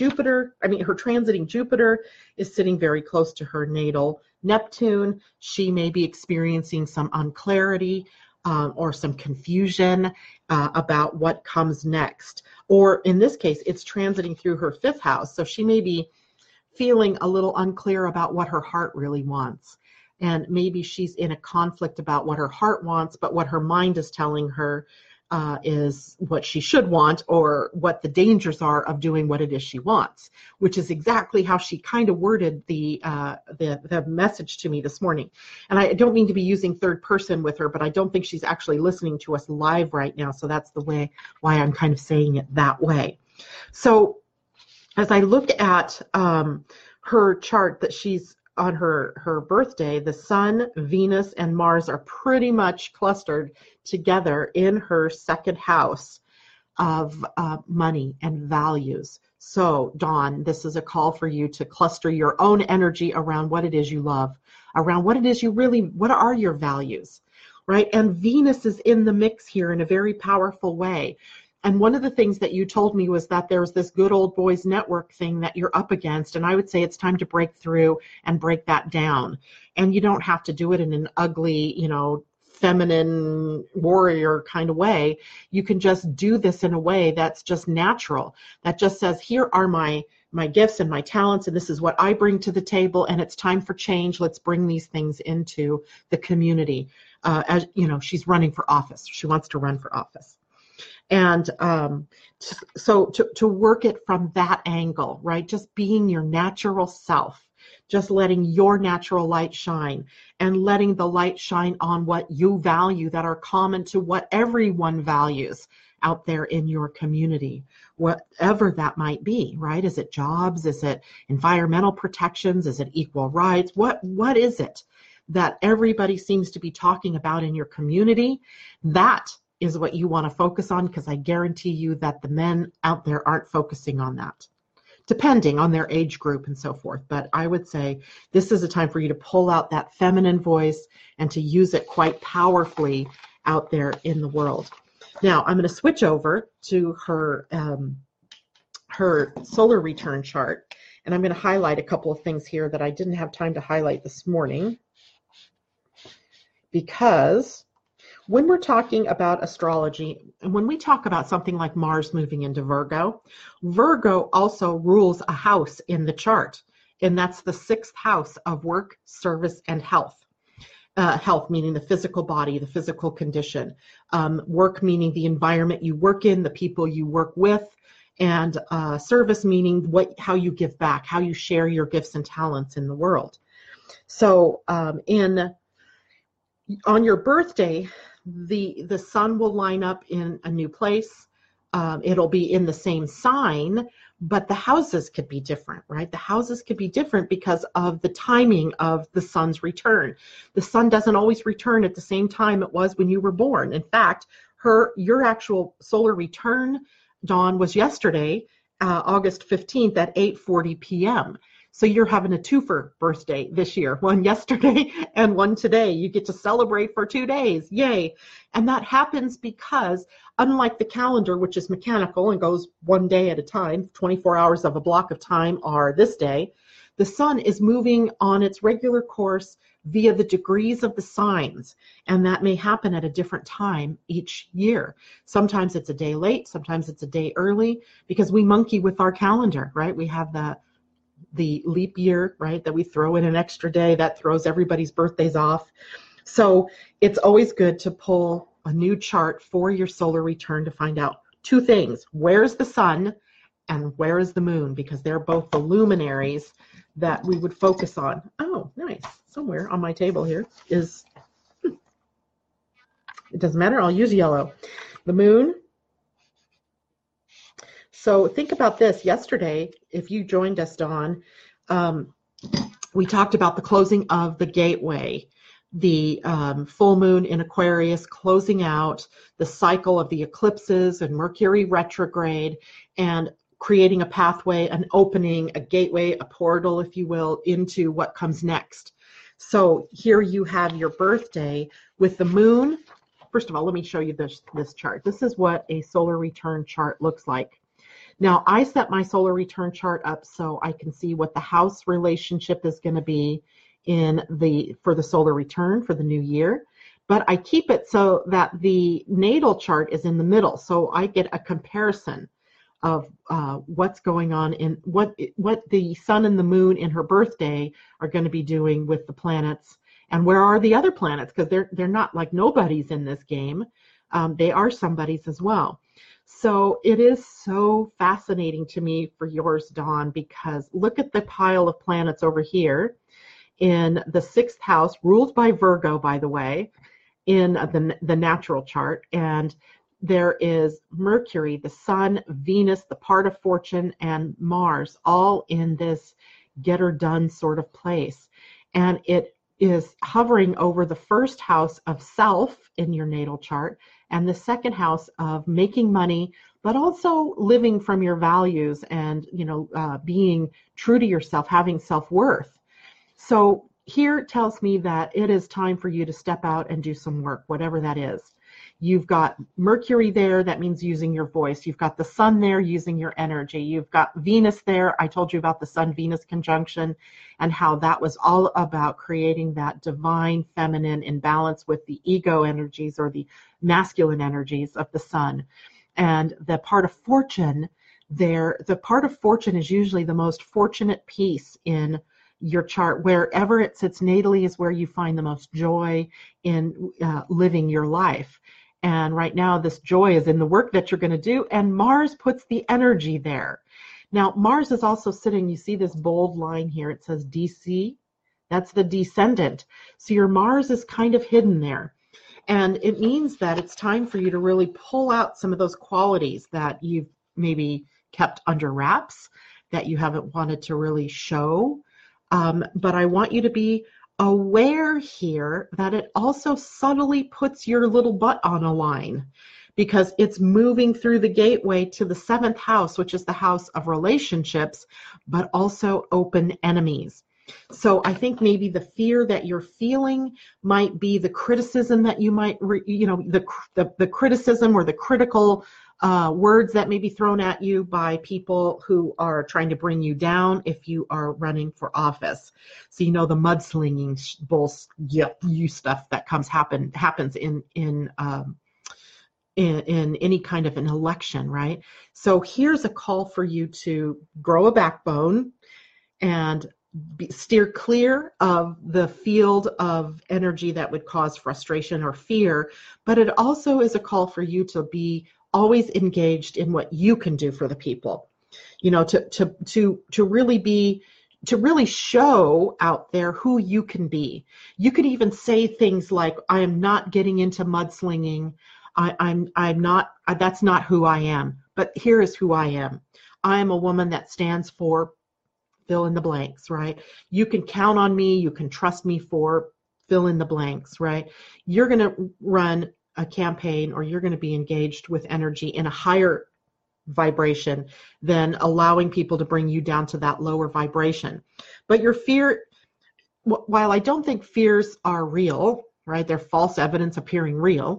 transiting Jupiter is sitting very close to her natal Neptune. She may be experiencing some unclarity or some confusion about what comes next. Or in this case, it's transiting through her fifth house. So she may be feeling a little unclear about what her heart really wants. And maybe she's in a conflict about what her heart wants, but what her mind is telling her is what she should want, or what the dangers are of doing what it is she wants, which is exactly how she kind of worded the message to me this morning. And I don't mean to be using third person with her, but I don't think she's actually listening to us live right now. So that's why I'm kind of saying it that way. So as I looked at her chart that she's on her birthday, the Sun, Venus, and Mars are pretty much clustered together in her second house of money and values. So, Dawn, this is a call for you to cluster your own energy around what it is you love, around what it is what are your values, right? And Venus is in the mix here in a very powerful way. And one of the things that you told me was that there's this good old boys network thing that you're up against. And I would say it's time to break through and break that down. And you don't have to do it in an ugly, feminine warrior kind of way. You can just do this in a way that's just natural, that just says, here are my gifts and my talents, and this is what I bring to the table, and it's time for change. Let's bring these things into the community. As you know, she's running for office. She wants to run for office. And so to work it from that angle, right? Just being your natural self, just letting your natural light shine, and letting the light shine on what you value that are common to what everyone values out there in your community, whatever that might be, right? Is it jobs? Is it environmental protections? Is it equal rights? What is it that everybody seems to be talking about in your community? That is what you want to focus on, because I guarantee you that the men out there aren't focusing on that, depending on their age group and so forth. But I would say this is a time for you to pull out that feminine voice and to use it quite powerfully out there in the world. Now, I'm going to switch over to her solar return chart, and I'm going to highlight a couple of things here that I didn't have time to highlight this morning, because when we're talking about astrology, and when we talk about something like Mars moving into Virgo, Virgo also rules a house in the chart, and that's the 6th house of work, service, and health. Health meaning the physical body, the physical condition. Work meaning the environment you work in, the people you work with, and service meaning how you give back, how you share your gifts and talents in the world. So on your birthday, the sun will line up in a new place. It'll be in the same sign, but the houses could be different, right? The houses could be different because of the timing of the sun's return. The sun doesn't always return at the same time it was when you were born. In fact, your actual solar return, Dawn, was yesterday, August 15th at 8:40 p.m. So you're having a twofer birthday this year, one yesterday and one today. You get to celebrate for 2 days. Yay. And that happens because, unlike the calendar, which is mechanical and goes one day at a time, 24 hours of a block of time are this day, the sun is moving on its regular course via the degrees of the signs. And that may happen at a different time each year. Sometimes it's a day late, sometimes it's a day early, because we monkey with our calendar, right? We have the leap year, right, that we throw in an extra day that throws everybody's birthdays off. So it's always good to pull a new chart for your solar return to find out 2 things. Where's the sun and where is the moon? Because they're both the luminaries that we would focus on. Oh, nice. Somewhere on my table here is, it doesn't matter, I'll use yellow. The moon. So think about this. Yesterday, if you joined us, Dawn, we talked about the closing of the gateway, the full moon in Aquarius closing out the cycle of the eclipses and Mercury retrograde, and creating a pathway, an opening, a gateway, a portal, if you will, into what comes next. So here you have your birthday with the moon. First of all, let me show you this chart. This is what a solar return chart looks like. Now, I set my solar return chart up so I can see what the house relationship is going to be for the solar return for the new year. But I keep it so that the natal chart is in the middle, so I get a comparison of what's going on in what the sun and the moon in her birthday are going to be doing with the planets, and where are the other planets, because they're not like nobodies in this game. They are somebodies as well. So it is so fascinating to me for yours, Dawn, because look at the pile of planets over here in the 6th house, ruled by Virgo, by the way, in the natural chart. And there is Mercury, the sun, Venus, the part of fortune, and Mars, all in this get her done sort of place. And it is hovering over the 1st house of self in your natal chart, and the 2nd house of making money, but also living from your values and, being true to yourself, having self-worth. So here it tells me that it is time for you to step out and do some work, whatever that is. You've got Mercury there, that means using your voice. You've got the sun there, using your energy. You've got Venus there. I told you about the Sun-Venus conjunction and how that was all about creating that divine feminine in balance with the ego energies or the masculine energies of the sun. And the part of fortune there, the part of fortune is usually the most fortunate piece in your chart. Wherever it sits natally is where you find the most joy in living your life. And right now, this joy is in the work that you're going to do, and Mars puts the energy there. Now, Mars is also sitting, you see this bold line here, it says DC. That's the descendant. So your Mars is kind of hidden there. And it means that it's time for you to really pull out some of those qualities that you've maybe kept under wraps, that you haven't wanted to really show. But I want you to be aware here that it also subtly puts your little butt on a line, because it's moving through the gateway to the 7th house, which is the house of relationships, but also open enemies. So I think maybe the fear that you're feeling might be the criticism that you might, the criticism or the critical words that may be thrown at you by people who are trying to bring you down if you are running for office. So the mudslinging you stuff that happens in any kind of an election, right? So here's a call for you to grow a backbone and steer clear of the field of energy that would cause frustration or fear. But it also is a call for you to be always engaged in what you can do for the people, to really show out there who you can be. You could even say things like, I am not getting into mudslinging. I'm not, that's not who I am, but here is who I am. I am a woman that stands for fill in the blanks, right? You can count on me. You can trust me for fill in the blanks, right? You're going to run a campaign, or you're going to be engaged with energy in a higher vibration than allowing people to bring you down to that lower vibration. But your fear, while I don't think fears are real, right? They're false evidence appearing real.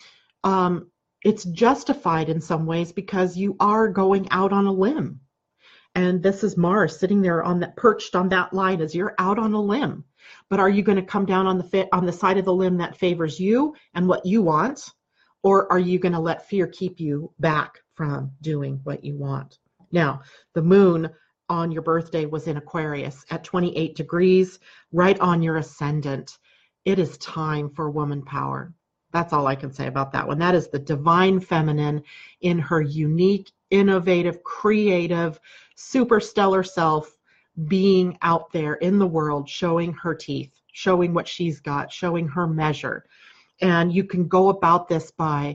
It's justified in some ways because you are going out on a limb. And this is Mars sitting there perched on that line as you're out on a limb. But are you going to come down on the side of the limb that favors you and what you want? Or are you going to let fear keep you back from doing what you want? Now, the moon on your birthday was in Aquarius at 28 degrees, right on your ascendant. It is time for woman power. That's all I can say about that one. That is the divine feminine in her unique, innovative, creative, superstellar self, being out there in the world, showing her teeth, showing what she's got, showing her measure. And you can go about this by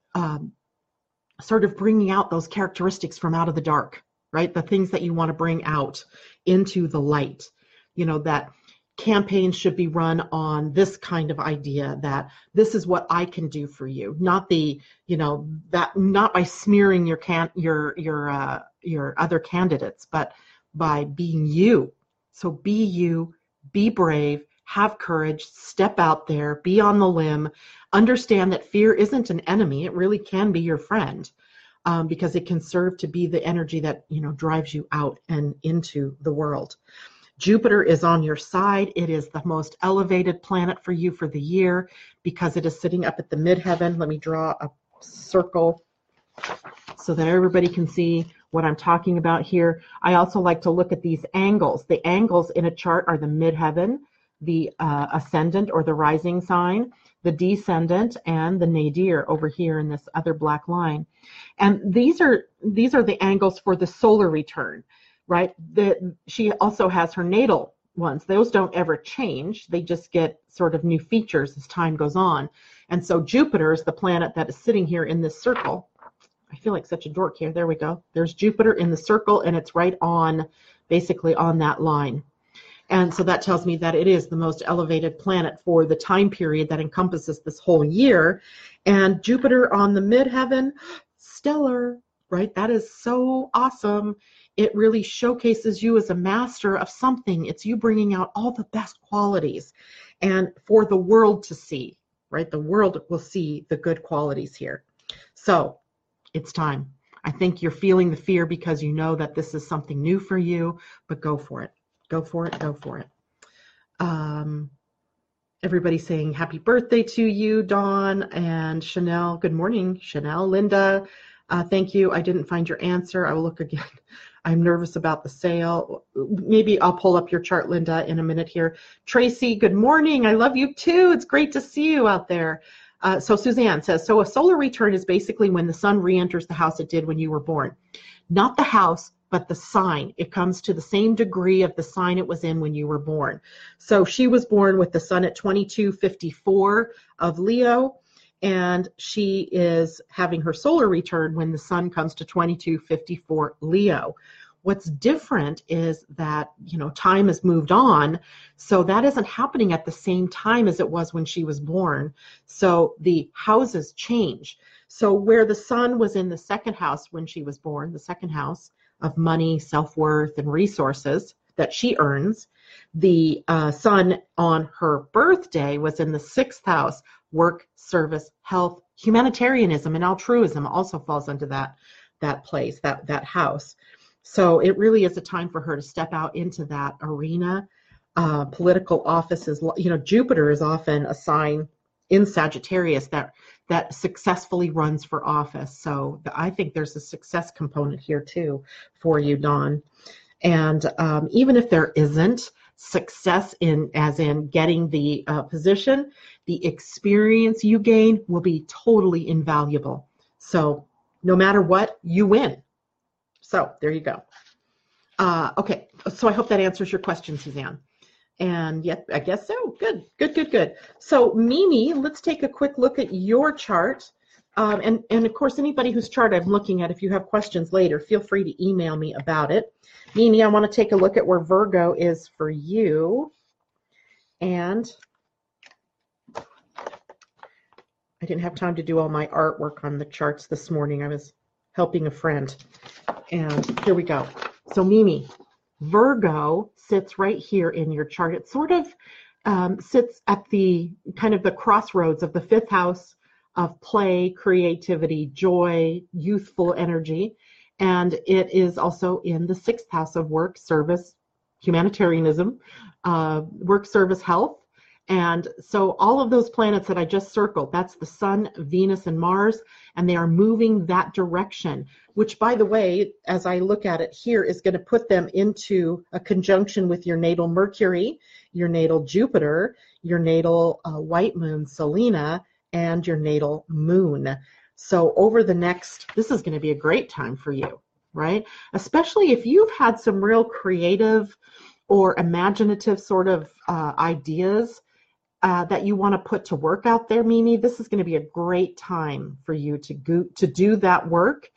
sort of bringing out those characteristics from out of the dark, right? The things that you want to bring out into the light, that campaigns should be run on this kind of idea that this is what I can do for you, not not by smearing your other candidates, but by being you. So be you, be brave, have courage, step out there, be on the limb, understand that fear isn't an enemy. It really can be your friend, because it can serve to be the energy that, drives you out and into the world. Jupiter is on your side. It is the most elevated planet for you for the year because it is sitting up at the midheaven. Let me draw a circle so that everybody can see what I'm talking about here. I also like to look at these angles. The angles in a chart are the midheaven, the ascendant or the rising sign, the descendant, and the nadir over here in this other black line. And these are the angles for the solar return. Right? She also has her natal ones. Those don't ever change. They just get sort of new features as time goes on. And so Jupiter is the planet that is sitting here in this circle. I feel like such a dork here. There we go. There's Jupiter in the circle, and it's right on, basically on that line. And so that tells me that it is the most elevated planet for the time period that encompasses this whole year. And Jupiter on the midheaven, stellar, right? That is so awesome. It really showcases you as a master of something. It's you bringing out all the best qualities and for the world to see, right? The world will see the good qualities here. So it's time. I think you're feeling the fear because you know that this is something new for you, but go for it. Go for it. Go for it. Everybody's saying happy birthday to you, Dawn and Chanel. Good morning, Chanel. Linda, thank you. I didn't find your answer. I will look again. I'm nervous about the sale. Maybe I'll pull up your chart, Linda, in a minute here. Tracy, good morning. I love you too. It's great to see you out there. So Suzanne says, so a solar return is basically when the sun re-enters the house it did when you were born. Not the house, but the sign. It comes to the same degree of the sign it was in when you were born. So she was born with the sun at 2254 of Leo, and she is having her solar return when the sun comes to 2254 Leo. What's different is that, time has moved on, so that isn't happening at the same time as it was when she was born. So the houses change. So where the sun was in the second house when she was born, the second house of money, self-worth, and resources that she earns, the sun on her birthday was in the sixth house, work, service, health, humanitarianism, and altruism also falls into that place, that house. So it really is a time for her to step out into that arena. Political offices, Jupiter is often a sign in Sagittarius that successfully runs for office. So I think there's a success component here too for you, Dawn. And even if there isn't success as in getting the position, the experience you gain will be totally invaluable. So no matter what, you win. So there you go. Okay, so I hope that answers your question, Suzanne. And yet, I guess so. Good. So Mimi, let's take a quick look at your chart. And of course, anybody whose chart I'm looking at, if you have questions later, feel free to email me about it. Mimi, I want to take a look at where Virgo is for you. And I didn't have time to do all my artwork on the charts this morning. I was helping a friend. And here we go. So Mimi, Virgo sits right here in your chart. It sort of sits at the kind of the crossroads of the fifth house of play, creativity, joy, youthful energy. And it is also in the sixth house of work, service, humanitarianism, work, service, health. And so all of those planets that I just circled, that's the Sun, Venus, and Mars, and they are moving that direction, which, by the way, as I look at it here, is going to put them into a conjunction with your natal Mercury, your natal Jupiter, your natal white moon, Selena, and your natal moon. So over the this is going to be a great time for you, right? Especially if you've had some real creative or imaginative sort of ideas that you want to put to work out there, Mimi. This is going to be a great time for you to do that work.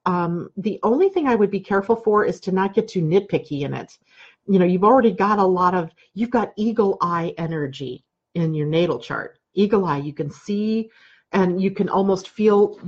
The only thing I would be careful for is to not get too nitpicky in it. You've already got you've got eagle eye energy in your natal chart. Eagle eye, you can see and you can almost feel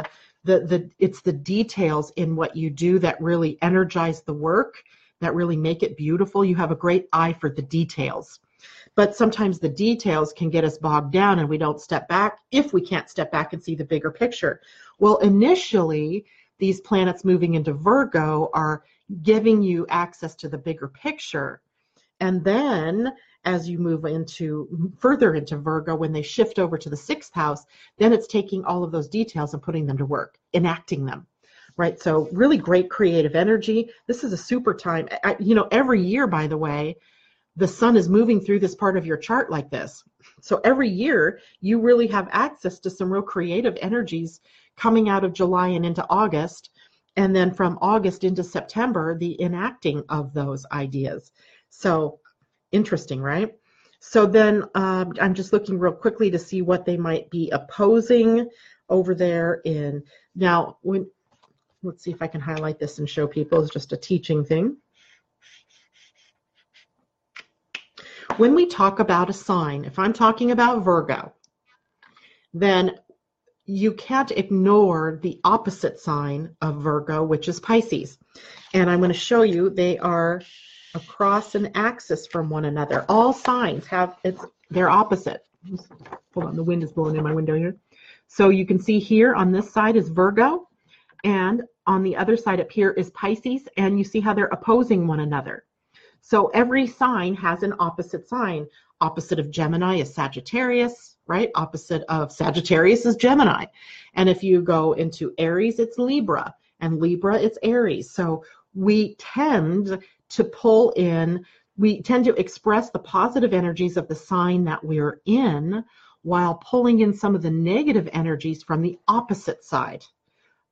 it's the details in what you do that really energize the work, that really make it beautiful. You have a great eye for the details. But sometimes the details can get us bogged down and we don't step back if we can't step back and see the bigger picture. Well, initially, these planets moving into Virgo are giving you access to the bigger picture. And then as you move further into Virgo, when they shift over to the sixth house, then it's taking all of those details and putting them to work, enacting them. Right? So really great creative energy. This is a super time. Every year, by the way, the sun is moving through this part of your chart like this. So every year, you really have access to some real creative energies coming out of July and into August. And then from August into September, the enacting of those ideas. So interesting, right? So then I'm just looking real quickly to see what they might be opposing over there let's see if I can highlight this and show people. It's just a teaching thing. When we talk about a sign, if I'm talking about Virgo, then you can't ignore the opposite sign of Virgo, which is Pisces. And I'm going to show you they are across an axis from one another. All signs they're opposite. Hold on, the wind is blowing in my window here. So you can see here on this side is Virgo, and on the other side up here is Pisces, and you see how they're opposing one another. So every sign has an opposite sign. Opposite of Gemini is Sagittarius, right? Opposite of Sagittarius is Gemini. And if you go into Aries, it's Libra, and Libra, it's Aries. So we tend to express the positive energies of the sign that we're in while pulling in some of the negative energies from the opposite side.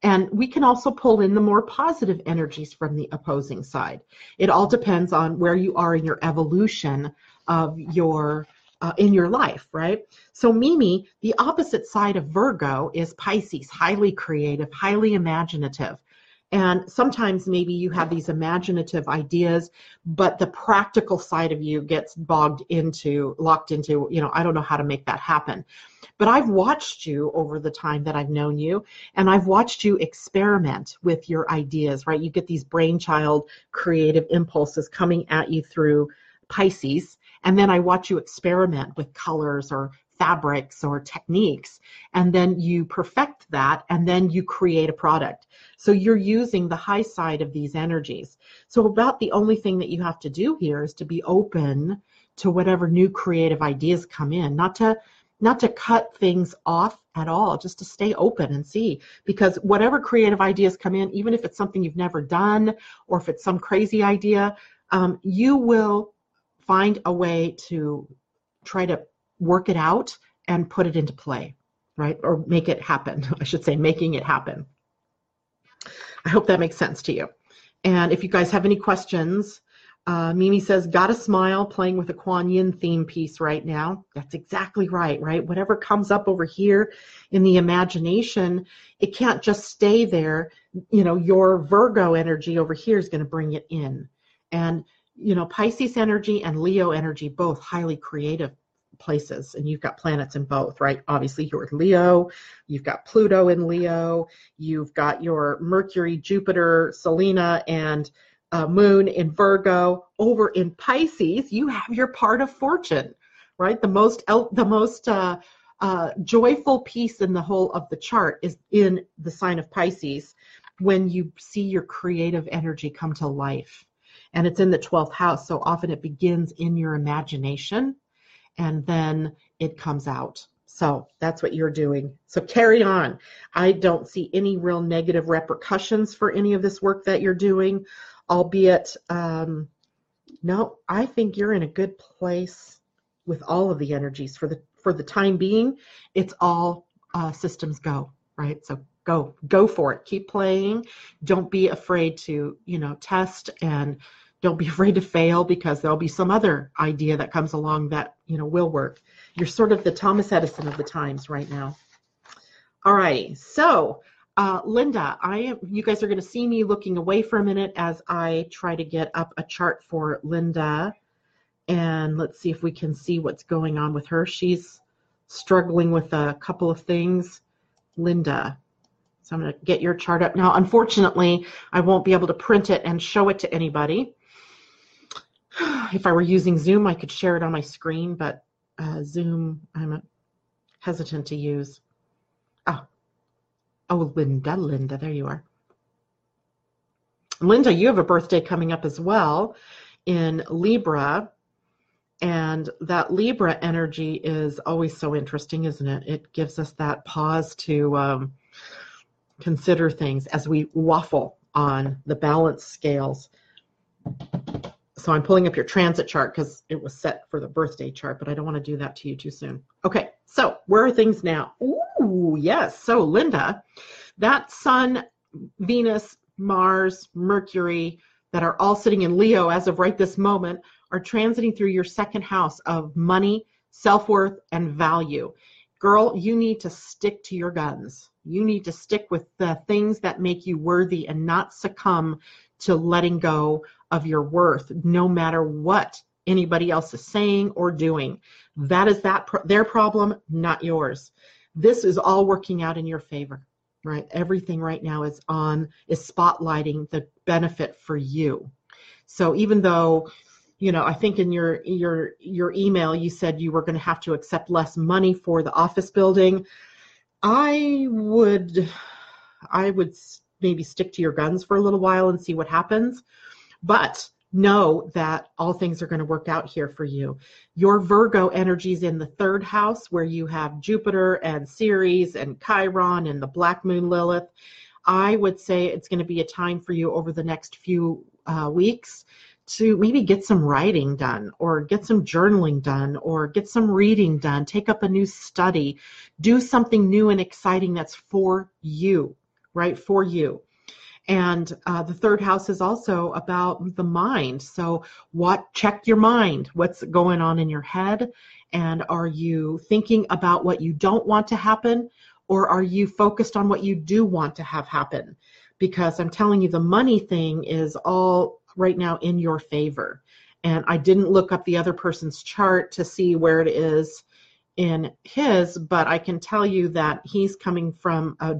And we can also pull in the more positive energies from the opposing side. It all depends on where you are in your evolution of your in your life, right? So Mimi, the opposite side of Virgo is Pisces, highly creative, highly imaginative. And sometimes maybe you have these imaginative ideas, but the practical side of you gets locked into, I don't know how to make that happen. But I've watched you over the time that I've known you, and I've watched you experiment with your ideas, right? You get these brainchild creative impulses coming at you through Pisces, and then I watch you experiment with colors or fabrics or techniques, and then you perfect that, and then you create a product. So you're using the high side of these energies. So about the only thing that you have to do here is to be open to whatever new creative ideas come in, not to cut things off at all, just to stay open and see, because whatever creative ideas come in, even if it's something you've never done or if it's some crazy idea, you will find a way to try to work it out and put it into play, right? Or make it happen. I should say making it happen. I hope that makes sense to you. And if you guys have any questions, Mimi says, got a smile playing with a Kuan Yin theme piece right now. That's exactly right, right? Whatever comes up over here in the imagination, it can't just stay there. Your Virgo energy over here is going to bring it in. And, Pisces energy and Leo energy, both highly creative places, and you've got planets in both, right? Obviously you're Leo, you've got Pluto in Leo, you've got your Mercury, Jupiter, Selena, and Moon in Virgo. Over in Pisces, you have your part of fortune, right? The most joyful piece in the whole of the chart is in the sign of Pisces, when you see your creative energy come to life. And it's in the 12th house, so often it begins in your imagination, and then it comes out. So that's what you're doing. So carry on. I don't see any real negative repercussions for any of this work that you're doing, albeit, no, I think you're in a good place with all of the energies for the time being. It's all systems go, right? So go for it. Keep playing. Don't be afraid to, test, and don't be afraid to fail, because there'll be some other idea that comes along that, will work. You're sort of the Thomas Edison of the times right now. All right. So, Linda, you guys are going to see me looking away for a minute as I try to get up a chart for Linda. And let's see if we can see what's going on with her. She's struggling with a couple of things. Linda. So I'm going to get your chart up. Now, unfortunately, I won't be able to print it and show it to anybody. If I were using Zoom, I could share it on my screen, but Zoom, I'm hesitant to use. Oh, Linda, there you are. Linda, you have a birthday coming up as well in Libra, and that Libra energy is always so interesting, isn't it? It gives us that pause to consider things as we waffle on the balance scales. So I'm pulling up your transit chart because it was set for the birthday chart, but I don't want to do that to you too soon. Okay, so where are things now? Ooh, yes. So Linda, that Sun, Venus, Mars, Mercury that are all sitting in Leo as of right this moment are transiting through your second house of money, self-worth, and value. Girl, you need to stick to your guns. You need to stick with the things that make you worthy and not succumb to letting go of your worth, no matter what anybody else is saying or doing. That is their problem, not yours. This is all working out in your favor, right? Everything right now is spotlighting the benefit for you. So even though, I think in your email you said you were going to have to accept less money for the office building, I would maybe stick to your guns for a little while and see what happens. But know that all things are going to work out here for you. Your Virgo energy is in the third house, where you have Jupiter and Ceres and Chiron and the Black Moon Lilith. I would say it's going to be a time for you over the next few weeks to maybe get some writing done, or get some journaling done, or get some reading done, take up a new study, do something new and exciting that's for you, right, for you. And the third house is also about the mind. So check your mind. What's going on in your head? And are you thinking about what you don't want to happen? Or are you focused on what you do want to have happen? Because I'm telling you, the money thing is all right now in your favor. And I didn't look up the other person's chart to see where it is in his, but I can tell you that he's coming from a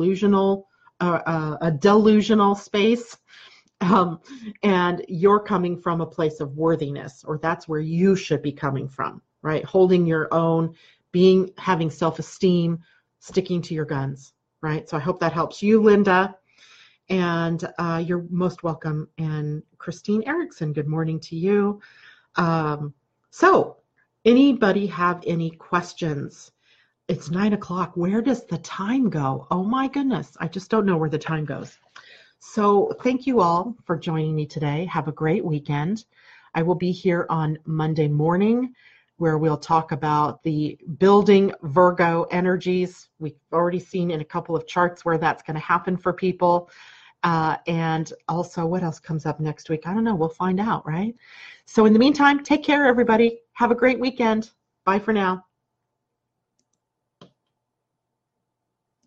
delusional space, and you're coming from a place of worthiness, or that's where you should be coming from, right? Holding your own, having self-esteem, sticking to your guns, right? So I hope that helps you, Linda, and you're most welcome. And Christine Erickson, good morning to you. So anybody have any questions? It's 9 o'clock. Where does the time go? Oh my goodness. I just don't know where the time goes. So thank you all for joining me today. Have a great weekend. I will be here on Monday morning where we'll talk about the building Virgo energies. We've already seen in a couple of charts where that's going to happen for people. And also what else comes up next week? I don't know. We'll find out, right? So in the meantime, take care, everybody. Have a great weekend. Bye for now.